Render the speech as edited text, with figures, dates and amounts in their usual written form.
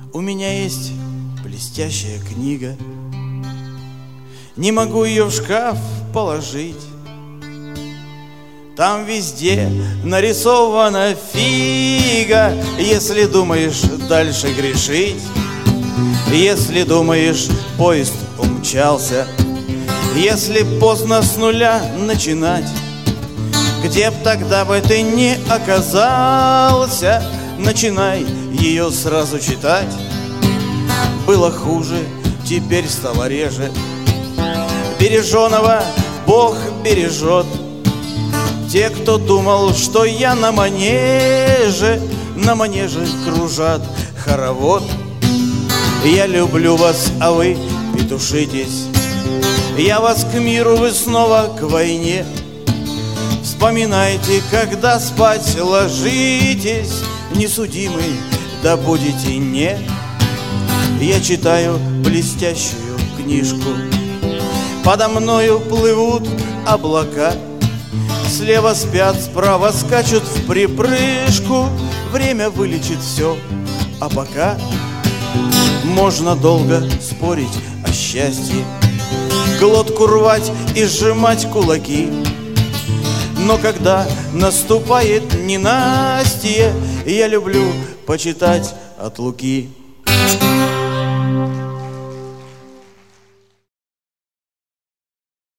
У меня есть блестящая книга, не могу ее в шкаф положить. Там везде нарисована фига, если думаешь дальше грешить. Если думаешь, поезд умчался, если поздно с нуля начинать, где б тогда бы ты не оказался, начинай ее сразу читать. Было хуже, теперь стало реже, береженого Бог бережет. Те, кто думал, что я на манеже кружат хоровод. Я люблю вас, а вы петушитесь, я вас к миру, вы снова к войне. Вспоминайте, когда спать ложитесь, несудимый да будете не. Я читаю блестящую книжку, подо мною плывут облака. Слева спят, справа скачут в припрыжку. Время вылечит все, а пока можно долго спорить о счастье, глотку рвать и сжимать кулаки. Но когда наступает ненастье, я люблю почитать от Луки.